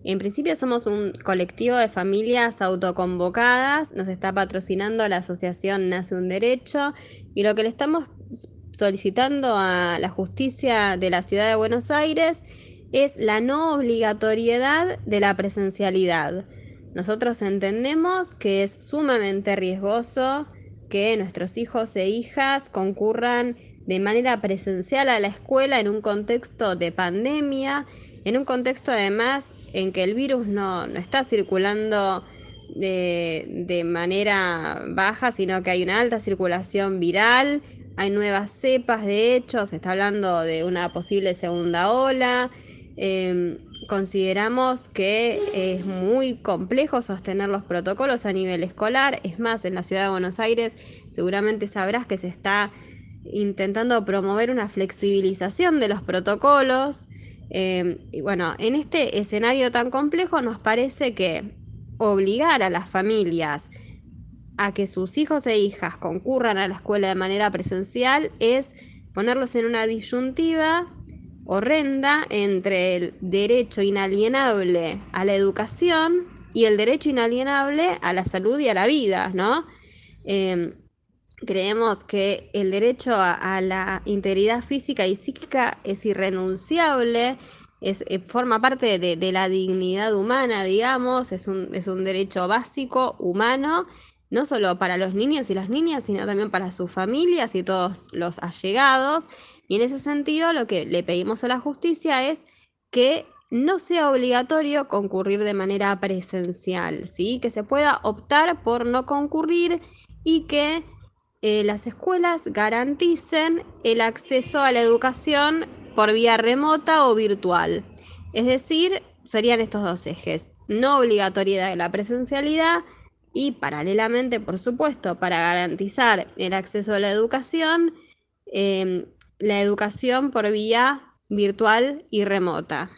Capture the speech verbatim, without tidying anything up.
En principio somos un colectivo de familias autoconvocadas, nos está patrocinando la asociación Nace un Derecho y lo que le estamos solicitando a la justicia de la ciudad de Buenos Aires es la no obligatoriedad de la presencialidad. Nosotros entendemos que es sumamente riesgoso que nuestros hijos e hijas concurran de manera presencial a la escuela en un contexto de pandemia, en un contexto además en que el virus no, no está circulando de, de manera baja, sino que hay una alta circulación viral, hay nuevas cepas, de hecho, se está hablando de una posible segunda ola. Eh, consideramos que es muy complejo sostener los protocolos a nivel escolar. Es más, en la ciudad de Buenos Aires seguramente sabrás que se está intentando promover una flexibilización de los protocolos. Eh, y bueno, en este escenario tan complejo nos parece que obligar a las familias a que sus hijos e hijas concurran a la escuela de manera presencial es ponerlos en una disyuntiva horrenda entre el derecho inalienable a la educación y el derecho inalienable a la salud y a la vida, ¿no? Eh, Creemos que el derecho a, a la integridad física y psíquica es irrenunciable, es, eh, forma parte de, de la dignidad humana, digamos, es un, es un derecho básico, humano, no solo para los niños y las niñas, sino también para sus familias y todos los allegados. Y en ese sentido, lo que le pedimos a la justicia es que no sea obligatorio concurrir de manera presencial, ¿sí? Que se pueda optar por no concurrir y que eh, las escuelas garanticen el acceso a la educación por vía remota o virtual. Es decir, serían estos dos ejes: no obligatoriedad de la presencialidad y, paralelamente, por supuesto, para garantizar el acceso a la educación, eh, la educación por vía virtual y remota.